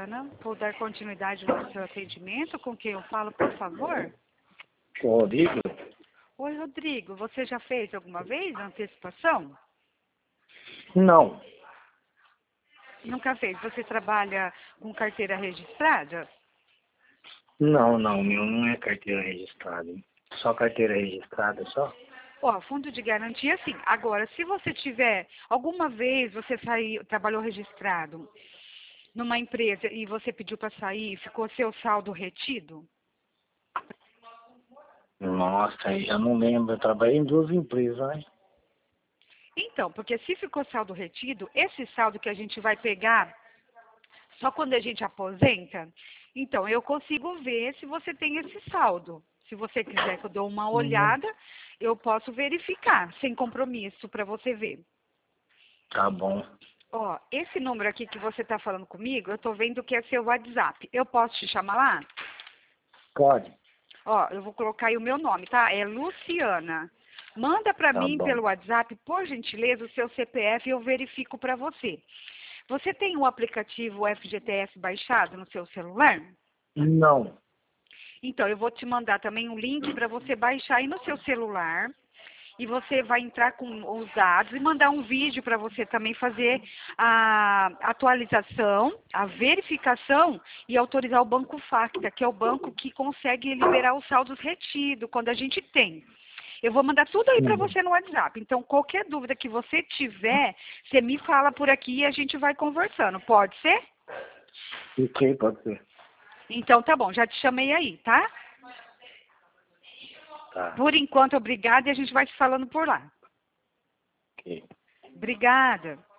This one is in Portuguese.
Luciana. Vou dar continuidade no seu atendimento. Com quem eu falo, por favor? Rodrigo? Oi, Rodrigo. Você já fez alguma vez antecipação? Não. Nunca fez. Você trabalha com carteira registrada? Não, meu não é carteira registrada, hein? Só carteira registrada, só? Ó, fundo de garantia, sim. Agora, se você tiver, alguma vez você trabalhou registrado numa empresa e você pediu para sair, ficou seu saldo retido? Nossa, aí já não lembro. Eu trabalhei em 2 empresas, né? Então, porque se ficou saldo retido, esse saldo que a gente vai pegar só quando a gente aposenta, então eu consigo ver se você tem esse saldo. Se você quiser que eu dê uma olhada, eu posso verificar, sem compromisso, para você ver. Tá bom. Ó, esse número aqui que você está falando comigo, eu estou vendo que é seu WhatsApp. Eu posso te chamar lá? Pode. Ó, eu vou colocar aí o meu nome, tá? É Luciana. Manda para Tá mim bom. pelo WhatsApp, por gentileza, o seu CPF e eu verifico para você. Você tem o aplicativo FGTS baixado no seu celular? Não. Então, eu vou te mandar também um link para você baixar aí no seu celular. E você vai entrar com os dados e mandar um vídeo para você também fazer a atualização, a verificação e autorizar o Banco Facta, que é o banco que consegue liberar os saldos retidos quando a gente tem. Eu vou mandar tudo aí para você no WhatsApp. Então, qualquer dúvida que você tiver, você me fala por aqui e a gente vai conversando. Pode ser? Ok, pode ser. Então, tá bom. Já te chamei aí, tá? Tá. Por enquanto, obrigada e a gente vai se falando por lá. Ok. Obrigada.